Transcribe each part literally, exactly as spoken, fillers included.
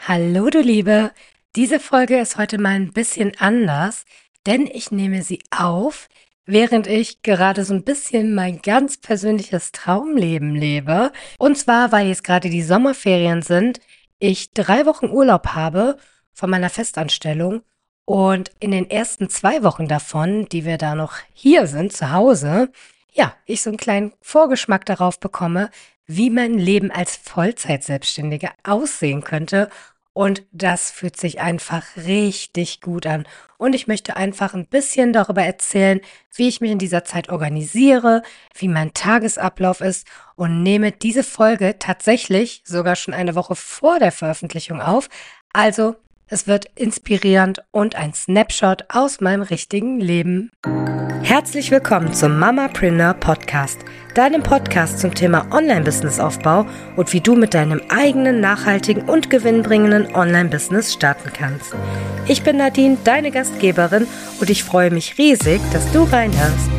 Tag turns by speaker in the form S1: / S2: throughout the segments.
S1: Hallo du Liebe, diese Folge ist heute mal ein bisschen anders, denn ich nehme sie auf, während ich gerade so ein bisschen mein ganz persönliches Traumleben lebe. Und zwar, weil jetzt gerade die Sommerferien sind, ich drei Wochen Urlaub habe von meiner Festanstellung und in den ersten zwei Wochen davon, die wir da noch hier sind, zu Hause, ja, ich so einen kleinen Vorgeschmack darauf bekomme, wie mein Leben als Vollzeitselbstständige aussehen könnte, und das fühlt sich einfach richtig gut an. Und ich möchte einfach ein bisschen darüber erzählen, wie ich mich in dieser Zeit organisiere, wie mein Tagesablauf ist, und nehme diese Folge tatsächlich sogar schon eine Woche vor der Veröffentlichung auf. Also, es wird inspirierend und ein Snapshot aus meinem richtigen Leben. Herzlich willkommen zum Mamapreneur Podcast, deinem Podcast zum Thema Online-Business-Aufbau und wie du mit deinem eigenen, nachhaltigen und gewinnbringenden Online-Business starten kannst. Ich bin Nadine, deine Gastgeberin, und ich freue mich riesig, dass du reinhörst.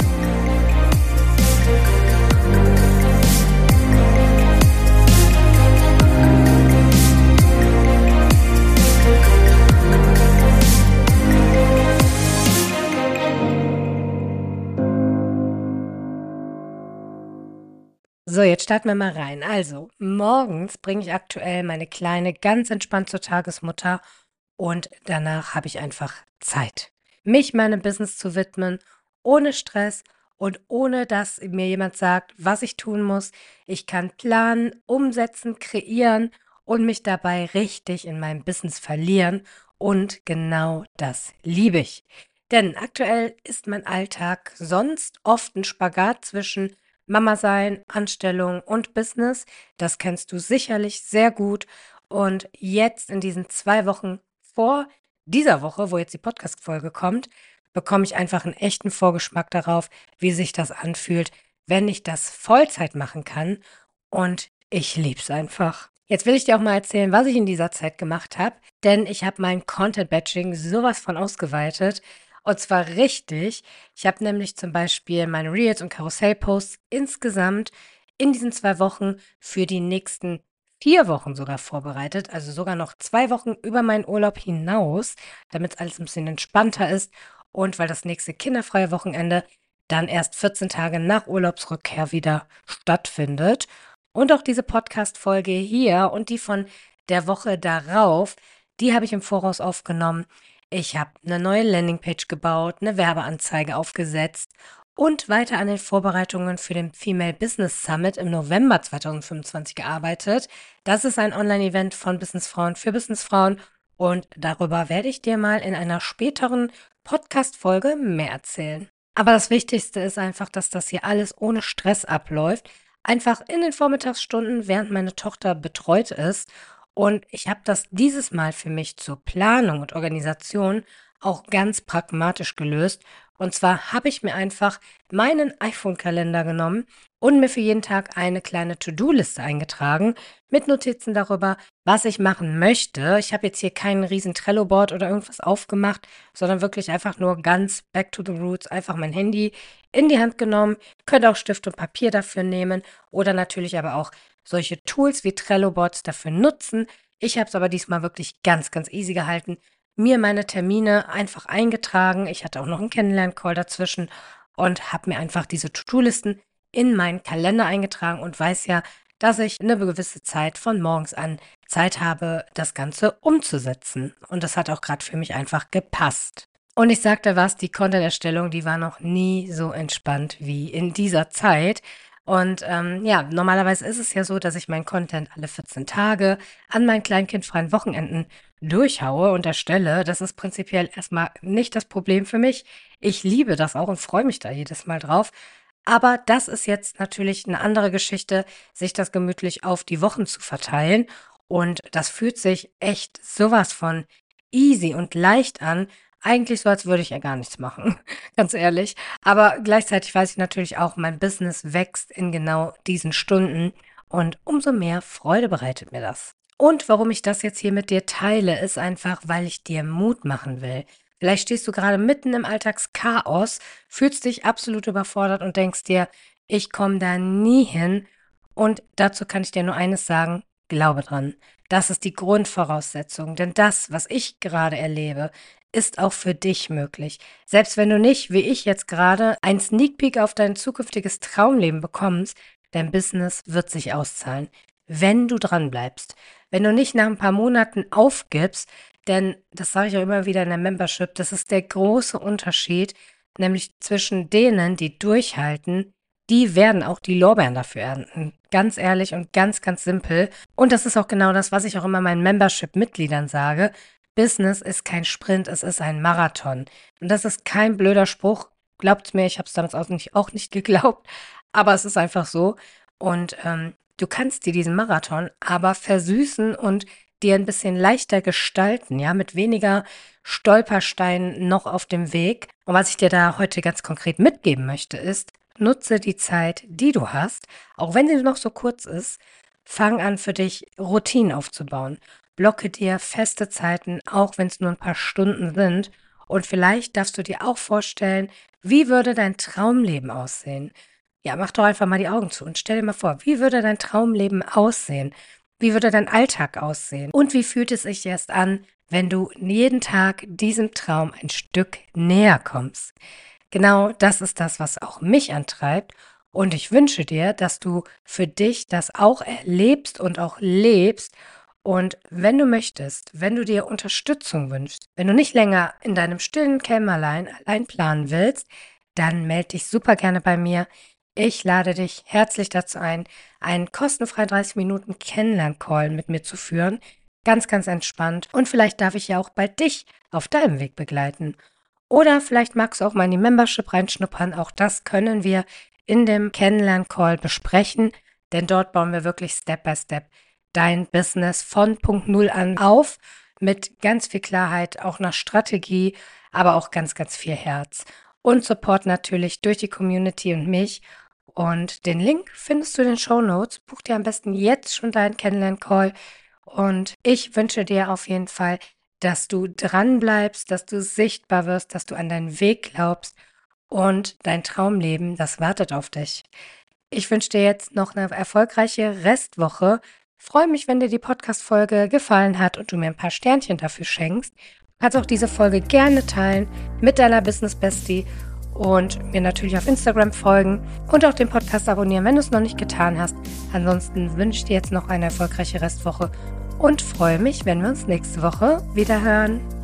S1: So, jetzt starten wir mal rein. Also, morgens bringe ich aktuell meine Kleine ganz entspannt zur Tagesmutter und danach habe ich einfach Zeit, mich meinem Business zu widmen, ohne Stress und ohne dass mir jemand sagt, was ich tun muss. Ich kann planen, umsetzen, kreieren und mich dabei richtig in meinem Business verlieren, und genau das liebe ich. Denn aktuell ist mein Alltag sonst oft ein Spagat zwischen Mama sein, Anstellung und Business. Das kennst du sicherlich sehr gut. Und jetzt in diesen zwei Wochen vor dieser Woche, wo jetzt die Podcast-Folge kommt, bekomme ich einfach einen echten Vorgeschmack darauf, wie sich das anfühlt, wenn ich das Vollzeit machen kann. Und ich liebe es einfach. Jetzt will ich dir auch mal erzählen, was ich in dieser Zeit gemacht habe, denn ich habe mein Content-Batching sowas von ausgeweitet. Und zwar richtig. Ich habe nämlich zum Beispiel meine Reels und Karussell-Posts insgesamt in diesen zwei Wochen für die nächsten vier Wochen sogar vorbereitet. Also sogar noch zwei Wochen über meinen Urlaub hinaus, damit es alles ein bisschen entspannter ist. Und weil das nächste kinderfreie Wochenende dann erst vierzehn Tage nach Urlaubsrückkehr wieder stattfindet. Und auch diese Podcast-Folge hier und die von der Woche darauf, die habe ich im Voraus aufgenommen. Ich habe eine neue Landingpage gebaut, eine Werbeanzeige aufgesetzt und weiter an den Vorbereitungen für den Female Business Summit im November zweitausendfünfundzwanzig gearbeitet. Das ist ein Online-Event von Businessfrauen für Businessfrauen, und darüber werde ich dir mal in einer späteren Podcast-Folge mehr erzählen. Aber das Wichtigste ist einfach, dass das hier alles ohne Stress abläuft. Einfach in den Vormittagsstunden, während meine Tochter betreut ist. Und ich habe das dieses Mal für mich zur Planung und Organisation auch ganz pragmatisch gelöst. Und zwar habe ich mir einfach meinen iPhone-Kalender genommen und mir für jeden Tag eine kleine To-Do-Liste eingetragen mit Notizen darüber, was ich machen möchte. Ich habe jetzt hier keinen riesen Trello-Board oder irgendwas aufgemacht, sondern wirklich einfach nur ganz back to the roots, einfach mein Handy in die Hand genommen. Könnt auch Stift und Papier dafür nehmen oder natürlich aber auch solche Tools wie Trello-Boards dafür nutzen. Ich habe es aber diesmal wirklich ganz, ganz easy gehalten, mir meine Termine einfach eingetragen. Ich hatte auch noch einen Kennenlern-Call dazwischen und habe mir einfach diese To-Do-Listen in meinen Kalender eingetragen und weiß ja, dass ich eine gewisse Zeit von morgens an Zeit habe, das Ganze umzusetzen. Und das hat auch gerade für mich einfach gepasst. Und ich sagte was, die Content-Erstellung, die war noch nie so entspannt wie in dieser Zeit. Und ähm, ja, normalerweise ist es ja so, dass ich meinen Content alle vierzehn Tage an meinen kleinkindfreien Wochenenden durchhaue und erstelle. Das ist prinzipiell erstmal nicht das Problem für mich. Ich liebe das auch und freue mich da jedes Mal drauf. Aber das ist jetzt natürlich eine andere Geschichte, sich das gemütlich auf die Wochen zu verteilen. Und das fühlt sich echt sowas von easy und leicht an. Eigentlich so, als würde ich ja gar nichts machen, ganz ehrlich. Aber gleichzeitig weiß ich natürlich auch, mein Business wächst in genau diesen Stunden, und umso mehr Freude bereitet mir das. Und warum ich das jetzt hier mit dir teile, ist einfach, weil ich dir Mut machen will. Vielleicht stehst du gerade mitten im Alltagschaos, fühlst dich absolut überfordert und denkst dir, ich komme da nie hin. Und dazu kann ich dir nur eines sagen: glaube dran. Das ist die Grundvoraussetzung, denn das, was ich gerade erlebe, ist auch für dich möglich. Selbst wenn du nicht, wie ich jetzt gerade, ein Sneak Peek auf dein zukünftiges Traumleben bekommst, dein Business wird sich auszahlen, wenn du dran bleibst. Wenn du nicht nach ein paar Monaten aufgibst, denn das sage ich auch immer wieder in der Membership, das ist der große Unterschied, nämlich zwischen denen, die durchhalten, die werden auch die Lorbeeren dafür ernten. Ganz ehrlich und ganz, ganz simpel. Und das ist auch genau das, was ich auch immer meinen Membership-Mitgliedern sage. Business ist kein Sprint, es ist ein Marathon. Und das ist kein blöder Spruch. Glaubt mir, ich habe es damals auch nicht, auch nicht geglaubt, aber es ist einfach so. Und ähm, du kannst dir diesen Marathon aber versüßen und dir ein bisschen leichter gestalten, ja, mit weniger Stolpersteinen noch auf dem Weg. Und was ich dir da heute ganz konkret mitgeben möchte, ist, nutze die Zeit, die du hast, auch wenn sie noch so kurz ist, fang an für dich Routinen aufzubauen. Blocke dir feste Zeiten, auch wenn es nur ein paar Stunden sind. Und vielleicht darfst du dir auch vorstellen, wie würde dein Traumleben aussehen? Ja, mach doch einfach mal die Augen zu und stell dir mal vor, wie würde dein Traumleben aussehen? Wie würde dein Alltag aussehen? Und wie fühlt es sich erst an, wenn du jeden Tag diesem Traum ein Stück näher kommst? Genau das ist das, was auch mich antreibt. Und ich wünsche dir, dass du für dich das auch erlebst und auch lebst. Und wenn du möchtest, wenn du dir Unterstützung wünschst, wenn du nicht länger in deinem stillen Kämmerlein allein planen willst, dann melde dich super gerne bei mir. Ich lade dich herzlich dazu ein, einen kostenfreien dreißig Minuten Kennenlern-Call mit mir zu führen. Ganz, ganz entspannt. Und vielleicht darf ich ja auch bald dich auf deinem Weg begleiten. Oder vielleicht magst du auch mal in die Membership reinschnuppern. Auch das können wir in dem Kennenlern-Call besprechen, denn dort bauen wir wirklich Step by Step dein Business von Punkt Null an auf, mit ganz viel Klarheit, auch nach Strategie, aber auch ganz, ganz viel Herz. Und Support natürlich durch die Community und mich. Und den Link findest du in den Shownotes. Buch dir am besten jetzt schon deinen Kennenlern-Call. Und ich wünsche dir auf jeden Fall, dass du dran bleibst, dass du sichtbar wirst, dass du an deinen Weg glaubst und dein Traumleben, das wartet auf dich. Ich wünsche dir jetzt noch eine erfolgreiche Restwoche. Freue mich, wenn dir die Podcast-Folge gefallen hat und du mir ein paar Sternchen dafür schenkst. Du kannst auch diese Folge gerne teilen mit deiner Business-Bestie und mir natürlich auf Instagram folgen und auch den Podcast abonnieren, wenn du es noch nicht getan hast. Ansonsten wünsche ich dir jetzt noch eine erfolgreiche Restwoche und freue mich, wenn wir uns nächste Woche wieder hören.